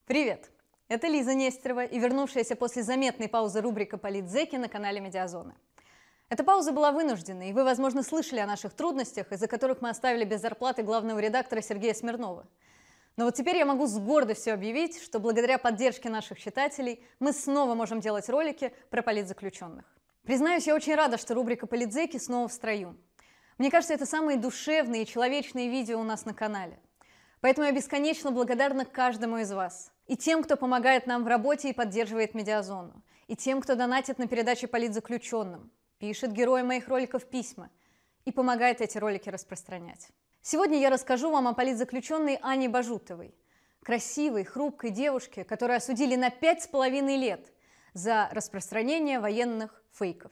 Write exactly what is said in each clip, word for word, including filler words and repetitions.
Привет! Это Лиза Нестерова и вернувшаяся после заметной паузы рубрика «Политзеки» на канале Медиазоны. Эта пауза была вынужденной, и вы, возможно, слышали о наших трудностях, из-за которых мы оставили без зарплаты главного редактора Сергея Смирнова. Но вот теперь я могу с гордостью объявить, что благодаря поддержке наших читателей мы снова можем делать ролики про политзаключенных. Признаюсь, я очень рада, что рубрика «Политзеки» снова в строю. Мне кажется, это самые душевные и человечные видео у нас на канале. Поэтому я бесконечно благодарна каждому из вас. И тем, кто помогает нам в работе и поддерживает Медиазону. И тем, кто донатит на передачи политзаключенным, пишет героям моих роликов письма и помогает эти ролики распространять. Сегодня я расскажу вам о политзаключенной Ане Бажутовой. Красивой, хрупкой девушке, которую осудили на пять с половиной лет за распространение военных фейков.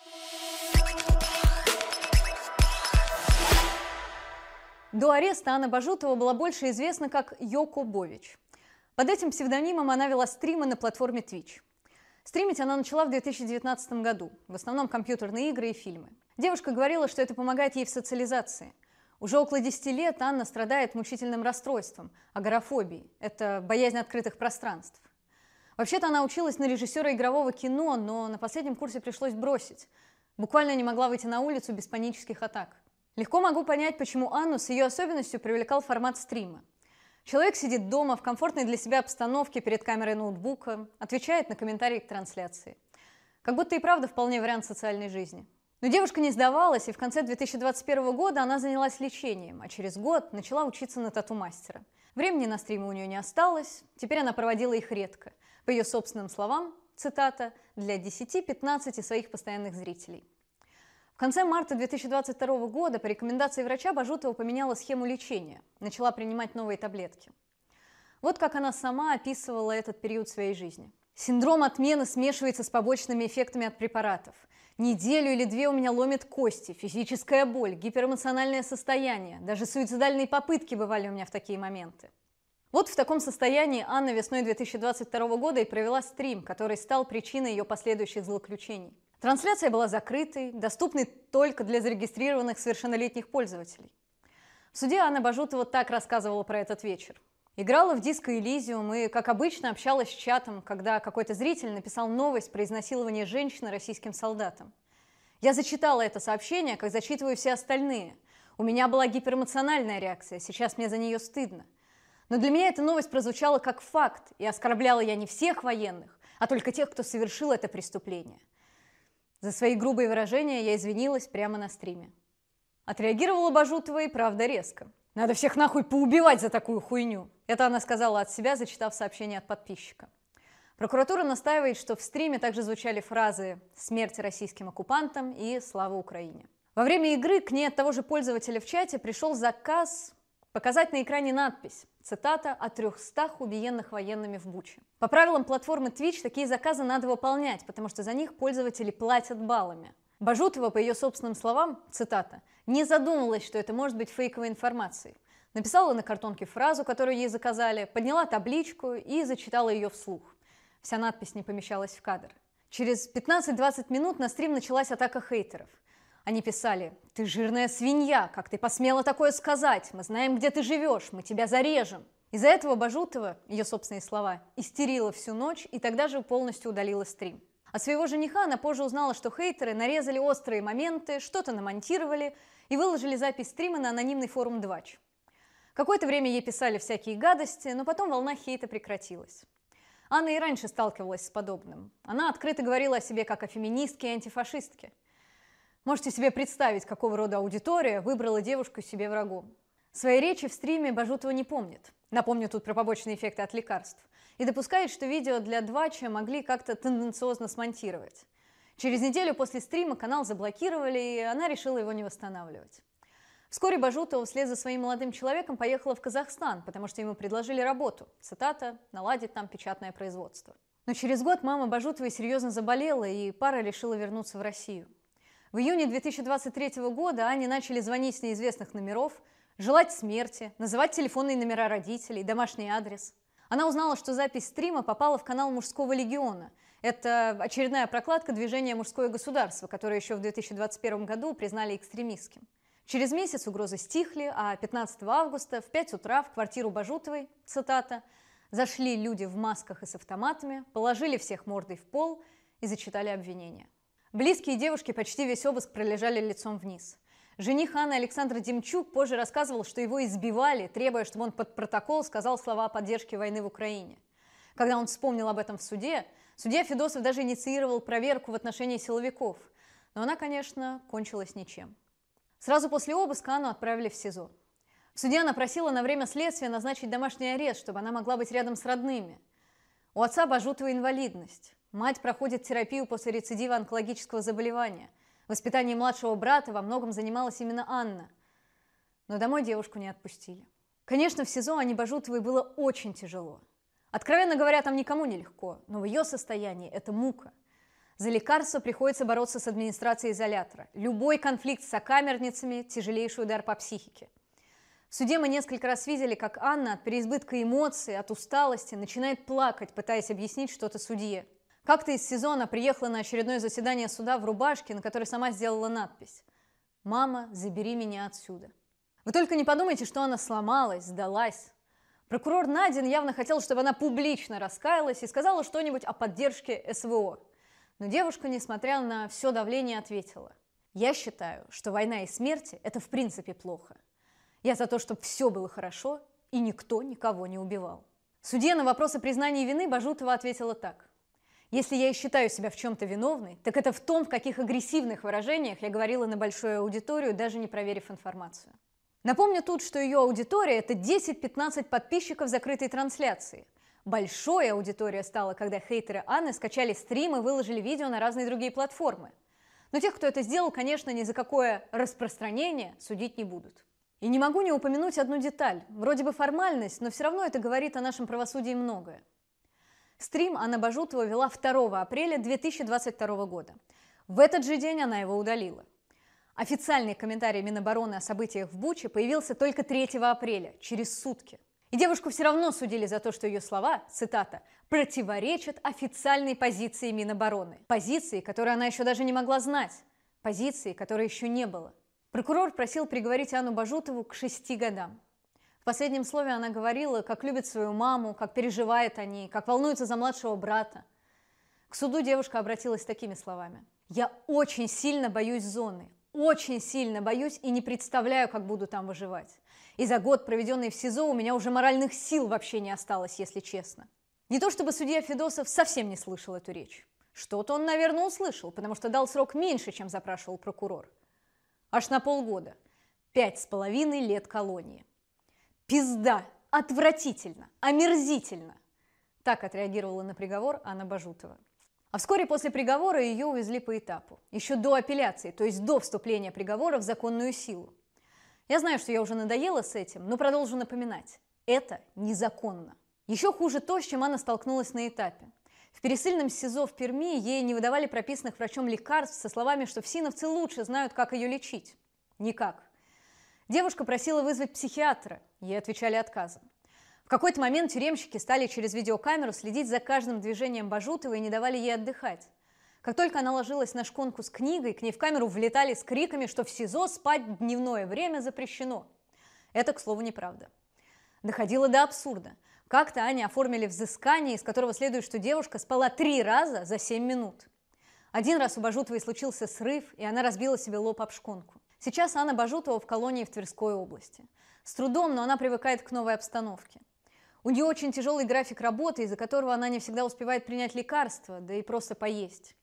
До ареста Анна Бажутова была больше известна как Йоко Бович. Под этим псевдонимом она вела стримы на платформе Twitch. Стримить она начала в две тысячи девятнадцатом году, в основном компьютерные игры и фильмы. Девушка говорила, что это помогает ей в социализации. Уже около десяти лет Анна страдает мучительным расстройством, агорафобией. Это боязнь открытых пространств. Вообще-то она училась на режиссера игрового кино, но на последнем курсе пришлось бросить. Буквально не могла выйти на улицу без панических атак. Легко могу понять, почему Анну с ее особенностью привлекал формат стрима. Человек сидит дома в комфортной для себя обстановке перед камерой ноутбука, отвечает на комментарии к трансляции. Как будто и правда вполне вариант социальной жизни. Но девушка не сдавалась, и в конце две тысячи двадцать первого года она занялась лечением, а через год начала учиться на тату-мастера. Времени на стримы у нее не осталось, теперь она проводила их редко. По ее собственным словам, цитата, «для десяти-пятнадцати своих постоянных зрителей». В конце марта две тысячи двадцать второго года по рекомендации врача Бажутова поменяла схему лечения, начала принимать новые таблетки. Вот как она сама описывала этот период своей жизни. «Синдром отмены смешивается с побочными эффектами от препаратов. Неделю или две у меня ломит кости, физическая боль, гиперэмоциональное состояние, даже суицидальные попытки бывали у меня в такие моменты». Вот в таком состоянии Анна весной две тысячи двадцать второго года и провела стрим, который стал причиной ее последующих злоключений. Трансляция была закрытой, доступной только для зарегистрированных совершеннолетних пользователей. В суде Анна Бажутова так рассказывала про этот вечер. Играла в Disco Elysium и, как обычно, общалась с чатом, когда какой-то зритель написал новость про изнасилование женщины российским солдатом. Я зачитала это сообщение, как зачитываю все остальные. У меня была гиперэмоциональная реакция, сейчас мне за нее стыдно. Но для меня эта новость прозвучала как факт, и оскорбляла я не всех военных, а только тех, кто совершил это преступление. За свои грубые выражения я извинилась прямо на стриме. Отреагировала Бажутова и правда резко. «Надо всех нахуй поубивать за такую хуйню!» Это она сказала от себя, зачитав сообщение от подписчика. Прокуратура настаивает, что в стриме также звучали фразы «Смерть российским оккупантам» и «Слава Украине». Во время игры к ней от того же пользователя в чате пришел заказ показать на экране надпись, цитата, «о трехстах убиенных военными в Буче». По правилам платформы Twitch такие заказы надо выполнять, потому что за них пользователи платят баллами. Бажутова, по ее собственным словам, цитата, «не задумывалась, что это может быть фейковой информацией». Написала на картонке фразу, которую ей заказали, подняла табличку и зачитала ее вслух. Вся надпись не помещалась в кадр. Через пятнадцать-двадцать минут на стрим началась атака хейтеров. Они писали: «Ты жирная свинья, как ты посмела такое сказать? Мы знаем, где ты живешь, мы тебя зарежем». Из-за этого Бажутова, ее собственные слова, истерила всю ночь и тогда же полностью удалила стрим. От своего жениха она позже узнала, что хейтеры нарезали острые моменты, что-то намонтировали и выложили запись стрима на анонимный форум Двач. Какое-то время ей писали всякие гадости, но потом волна хейта прекратилась. Анна и раньше сталкивалась с подобным. Она открыто говорила о себе как о феминистке и антифашистке. Можете себе представить, какого рода аудитория выбрала девушку себе врагом. Своей речи в стриме Бажутова не помнит. Напомню тут про побочные эффекты от лекарств. И допускает, что видео для Двача могли как-то тенденциозно смонтировать. Через неделю после стрима канал заблокировали, и она решила его не восстанавливать. Вскоре Бажутова вслед за своим молодым человеком поехала в Казахстан, потому что ему предложили работу, цитата, «наладить там печатное производство». Но через год мама Бажутовой серьезно заболела, и пара решила вернуться в Россию. В июне две тысячи двадцать третьего года Ане начали звонить с неизвестных номеров, желать смерти, называть телефонные номера родителей, домашний адрес. Она узнала, что запись стрима попала в канал Мужского легиона. Это очередная прокладка движения «Мужское государство», которое еще в две тысячи двадцать первом году признали экстремистским. Через месяц угрозы стихли, а пятнадцатого августа в пять утра в квартиру Бажутовой, цитата, Зашли люди в масках и с автоматами, положили всех мордой в пол и зачитали обвинения. Близкие девушки почти весь обыск пролежали лицом вниз. Жених Анны Александр Демчук позже рассказывал, что его избивали, требуя, чтобы он под протокол сказал слова о поддержке войны в Украине. Когда он вспомнил об этом в суде, судья Федосов даже инициировал проверку в отношении силовиков. Но она, конечно, кончилась ничем. Сразу после обыска Анну отправили в СИЗО. В суде она просила на время следствия назначить домашний арест, чтобы она могла быть рядом с родными. У отца Бажутова инвалидность. Мать проходит терапию после рецидива онкологического заболевания. Воспитанием младшего брата во многом занималась именно Анна. Но домой девушку не отпустили. Конечно, в СИЗО Анне Бажутовой было очень тяжело. Откровенно говоря, там никому не легко, но в ее состоянии это мука. За лекарства приходится бороться с администрацией изолятора. Любой конфликт с сокамерницами – тяжелейший удар по психике. В суде мы несколько раз видели, как Анна от переизбытка эмоций, от усталости начинает плакать, пытаясь объяснить что-то судье. Как-то из СИЗО она приехала на очередное заседание суда в рубашке, на которой сама сделала надпись «Мама, забери меня отсюда». Вы только не подумайте, что она сломалась, сдалась. Прокурор Надин явно хотел, чтобы она публично раскаялась и сказала что-нибудь о поддержке СВО. Но девушка, несмотря на все давление, ответила: «Я считаю, что война и смерти – это в принципе плохо. Я за то, чтобы все было хорошо и никто никого не убивал». Судья на вопрос о признании вины Бажутова ответила так: «Если я и считаю себя в чем-то виновной, так это в том, в каких агрессивных выражениях я говорила на большую аудиторию, даже не проверив информацию». Напомню тут, что ее аудитория – это десять-пятнадцать подписчиков закрытой трансляции. Большой аудитория стала, когда хейтеры Анны скачали стрим и выложили видео на разные другие платформы. Но тех, кто это сделал, конечно, ни за какое распространение судить не будут. И не могу не упомянуть одну деталь. Вроде бы формальность, но все равно это говорит о нашем правосудии многое. Стрим Анна Бажутова вела второго апреля две тысячи двадцать второго года. В этот же день она его удалила. Официальный комментарий Минобороны о событиях в Буче появился только третьего апреля, через сутки. И девушку все равно судили за то, что ее слова, цитата, «противоречат официальной позиции Минобороны». Позиции, которую она еще даже не могла знать. Позиции, которой еще не было. Прокурор просил приговорить Анну Бажутову к шести годам. В последнем слове она говорила, как любит свою маму, как переживает о ней, как волнуется за младшего брата. К суду девушка обратилась с такими словами: «Я очень сильно боюсь зоны, очень сильно боюсь и не представляю, как буду там выживать. И за год, проведенный в СИЗО, у меня уже моральных сил вообще не осталось, если честно». Не то чтобы судья Федосов совсем не слышал эту речь. Что-то он, наверное, услышал, потому что дал срок меньше, чем запрашивал прокурор. Аж на полгода. Пять с половиной лет колонии. Пизда! Отвратительно! Омерзительно! Так отреагировала на приговор Анна Бажутова. А вскоре после приговора ее увезли по этапу. Еще до апелляции, то есть до вступления приговора в законную силу. Я знаю, что я уже надоела с этим, но продолжу напоминать. Это незаконно. Еще хуже то, с чем Анна столкнулась на этапе. В пересыльном СИЗО в Перми ей не выдавали прописанных врачом лекарств со словами, что всиновцы лучше знают, как ее лечить. Никак. Девушка просила вызвать психиатра, ей отвечали отказом. В какой-то момент тюремщики стали через видеокамеру следить за каждым движением Бажутовой и не давали ей отдыхать. Как только она ложилась на шконку с книгой, к ней в камеру влетали с криками, что в СИЗО спать в дневное время запрещено. Это, к слову, неправда. Доходило до абсурда. Как-то Ане оформили взыскание, из которого следует, что девушка спала три раза за семь минут. Один раз у Бажутовой случился срыв, и она разбила себе лоб об шконку. Сейчас Анна Бажутова в колонии в Тверской области. С трудом, но она привыкает к новой обстановке. У нее очень тяжелый график работы, из-за которого она не всегда успевает принять лекарства, да и просто поесть.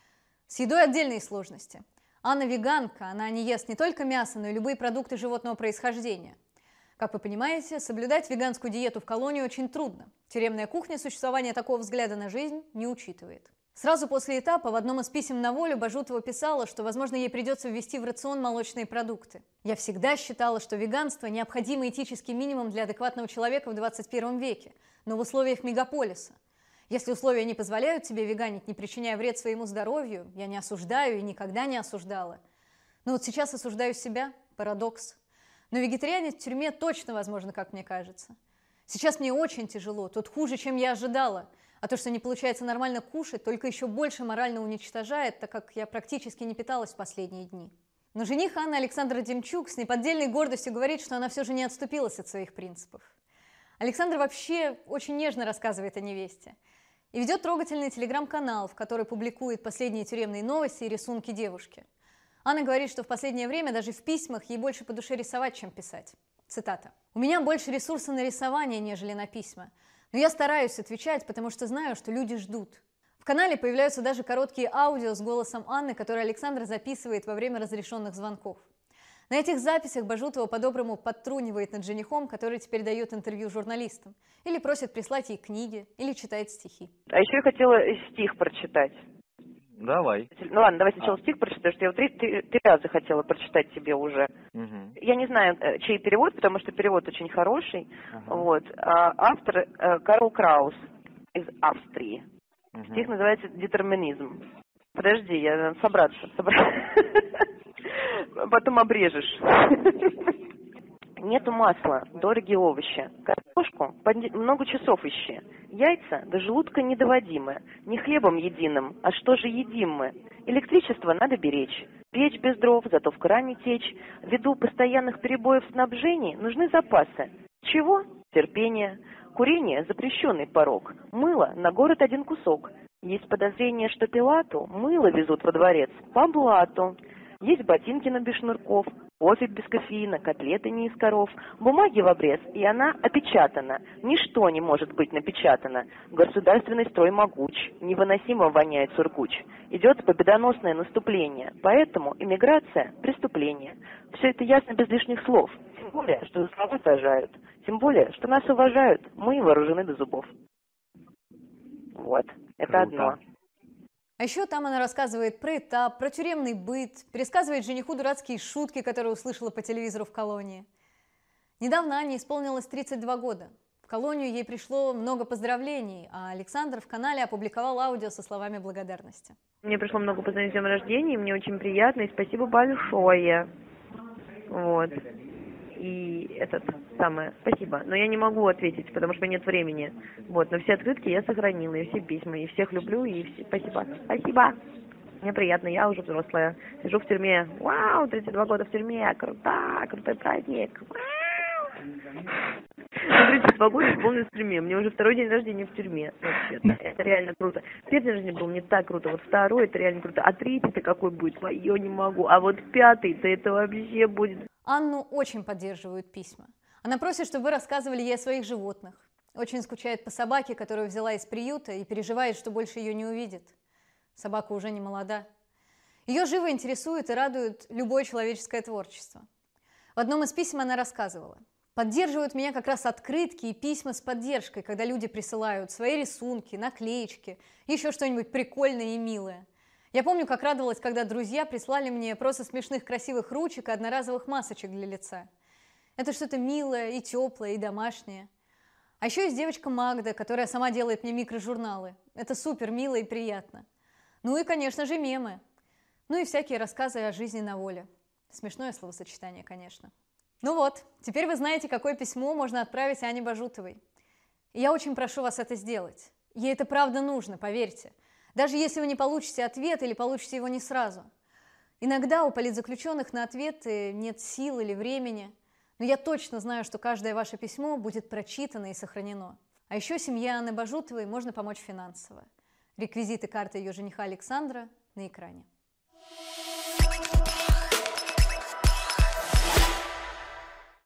С едой отдельные сложности. Анна веганка, она не ест не только мясо, но и любые продукты животного происхождения. Как вы понимаете, соблюдать веганскую диету в колонии очень трудно. Тюремная кухня существования такого взгляда на жизнь не учитывает. Сразу после этапа в одном из писем на волю Бажутова писала, что, возможно, ей придется ввести в рацион молочные продукты. «Я всегда считала, что веганство – необходимый этический минимум для адекватного человека в двадцать первом веке, но в условиях мегаполиса. Если условия не позволяют тебе веганить, не причиняя вред своему здоровью, я не осуждаю и никогда не осуждала. Но вот сейчас осуждаю себя. Парадокс. Но вегетарианить в тюрьме точно возможно, как мне кажется. Сейчас мне очень тяжело, тут хуже, чем я ожидала. А то, что не получается нормально кушать, только еще больше морально уничтожает, так как я практически не питалась в последние дни». Но жених Анны Александр Демчук с неподдельной гордостью говорит, что она все же не отступилась от своих принципов. Александр вообще очень нежно рассказывает о невесте и ведет трогательный телеграм-канал, в который публикует последние тюремные новости и рисунки девушки. Анна говорит, что в последнее время даже в письмах ей больше по душе рисовать, чем писать. Цитата. «У меня больше ресурса на рисование, нежели на письма. Но я стараюсь отвечать, потому что знаю, что люди ждут». В канале появляются даже короткие аудио с голосом Анны, которые Александр записывает во время разрешенных звонков. На этих записях Бажутова по-доброму подтрунивает над женихом, который теперь дает интервью журналистам, или просит прислать ей книги, или читает стихи. А еще я хотела стих прочитать. Давай. Ну ладно, давай сначала а. стих прочитаю, что я вот три, три, три раза хотела прочитать тебе уже. Угу. Я не знаю, чей перевод, потому что перевод очень хороший. Ага. Вот. А автор э, Карл Краус из Австрии. Угу. Стих называется «Детерминизм». Подожди, я надо собраться. собраться. Потом обрежешь. Нету масла, дорогие овощи. Картошку много часов ищи. Яйца до желудка недоводимы. Не хлебом единым, а что же едим мы? Электричество надо беречь. Печь без дров, зато в кране течь. Ввиду постоянных перебоев в снабжении нужны запасы. Чего? Терпение. Курение – запрещенный порок. Мыло на город один кусок. Есть подозрение, что Пилату мыло везут во дворец по блату. Есть ботинки, но без шнурков, кофе без кофеина, котлеты не из коров, бумаги в обрез, и она опечатана. Ничто не может быть напечатано. Государственный строй могуч, невыносимо воняет сургуч. Идет победоносное наступление, поэтому иммиграция – преступление. Все это ясно без лишних слов. Тем более, что слова сажают. Тем более, что нас уважают. Мы вооружены до зубов. Вот, это Круто. Одно. А еще там она рассказывает про этап, про тюремный быт, пересказывает жениху дурацкие шутки, которые услышала по телевизору в колонии. Недавно Ане исполнилось тридцать два года. В колонию ей пришло много поздравлений, а Александр в канале опубликовал аудио со словами благодарности. Мне пришло много поздравлений с днем рождения, мне очень приятно, и спасибо большое. Вот. И этот самое, спасибо. Но я не могу ответить, потому что нет времени. Вот, но все открытки я сохранила, и все письма, и всех люблю, и все... спасибо. Спасибо. Мне приятно, я уже взрослая. Сижу в тюрьме. Вау, тридцать два года в тюрьме. Круто, крутой праздник. Вау. тридцать два года исполнилось в тюрьме. Мне уже второй день рождения в тюрьме. Вообще-то. Это реально круто. Первый день рождения был не так круто. Вот второй, это реально круто. А третий-то какой будет? Ой, не могу. А вот пятый-то это вообще будет... Анну очень поддерживают письма. Она просит, чтобы вы рассказывали ей о своих животных. Очень скучает по собаке, которую взяла из приюта, и переживает, что больше ее не увидит. Собака уже не молода. Ее живо интересует и радует любое человеческое творчество. В одном из писем она рассказывала: «Поддерживают меня как раз открытки и письма с поддержкой, когда люди присылают свои рисунки, наклеечки, еще что-нибудь прикольное и милое. Я помню, как радовалась, когда друзья прислали мне просто смешных красивых ручек и одноразовых масочек для лица. Это что-то милое и теплое, и домашнее. А еще есть девочка Магда, которая сама делает мне микрожурналы. Это супер мило и приятно. Ну и, конечно же, мемы. Ну и всякие рассказы о жизни на воле. Смешное словосочетание, конечно. Ну вот, теперь вы знаете, какое письмо можно отправить Ане Бажутовой. И я очень прошу вас это сделать. Ей это правда нужно, поверьте. Даже если вы не получите ответ или получите его не сразу. Иногда у политзаключенных на ответы нет сил или времени, но я точно знаю, что каждое ваше письмо будет прочитано и сохранено. А еще семье Анны Бажутовой можно помочь финансово. Реквизиты карты ее жениха Александра на экране.